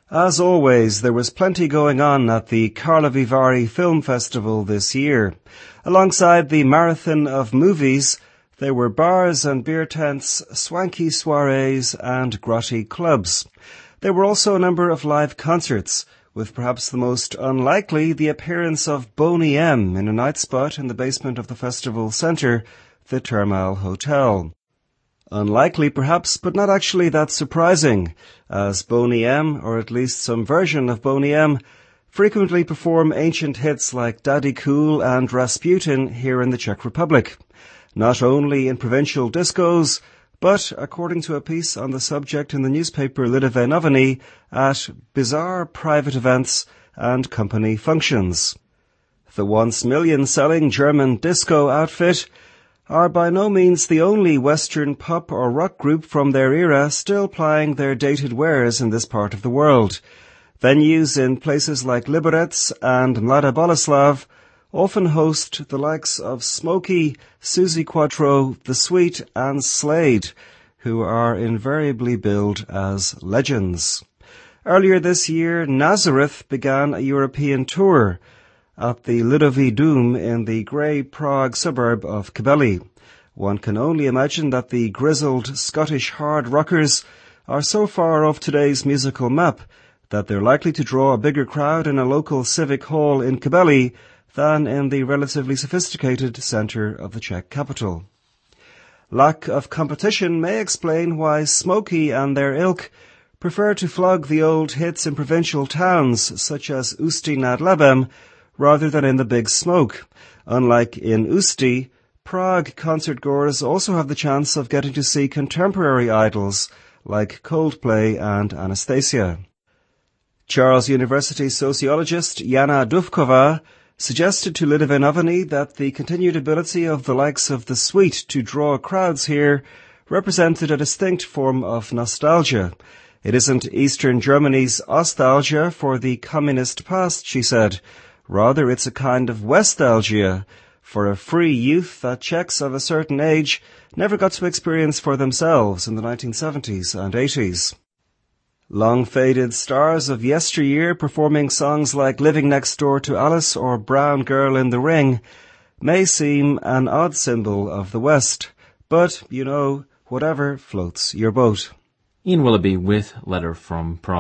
As always, there was plenty going on at the Karlovy Vary Film Festival this year. Alongside the marathon of movies, there were bars and beer tents, swanky soirees and grotty clubs. There were also a number of live concerts, with perhaps the most unlikely the appearance of Boney M in a night spot in the basement of the festival centre, the Thermal Hotel. Unlikely perhaps, but not actually that surprising, as Boney M, or at least some version of Boney M, frequently perform ancient hits like Daddy Cool and Rasputin here in the Czech Republic, not only in provincial discos, but, according to a piece on the subject in the newspaper Lidové Noviny, at bizarre private events and company functions. The once million-selling German disco outfit are by no means the only Western pop or rock group from their era still plying their dated wares in this part of the world. Venues in places like Liberec and Mladá Boleslav often host the likes of Smokey, Suzi Quatro, The Sweet and Slade, who are invariably billed as legends. Earlier this year, Nazareth began a European tour at the Lidový dům in the grey Prague suburb of Kbely. One can only imagine that the grizzled Scottish hard rockers are so far off today's musical map that they're likely to draw a bigger crowd in a local civic hall in Kbely than in the relatively sophisticated centre of the Czech capital. Lack of competition may explain why Smokey and their ilk prefer to flog the old hits in provincial towns such as Ústí nad Labem rather than in the Big Smoke. Unlike in Ústí, Prague concertgoers also have the chance of getting to see contemporary idols like Coldplay and Anastasia. Charles University sociologist Jana Dufková suggested to Lidové Noviny that the continued ability of the likes of The Sweet to draw crowds here represented a distinct form of nostalgia. It isn't Eastern Germany's nostalgia for the communist past, she said. Rather, it's a kind of Westalgia for a free youth that Czechs of a certain age never got to experience for themselves in the 1970s and 80s. Long-faded stars of yesteryear performing songs like Living Next Door to Alice or Brown Girl in the Ring may seem an odd symbol of the West, but, whatever floats your boat. Ian Willoughby with Letter from Prague.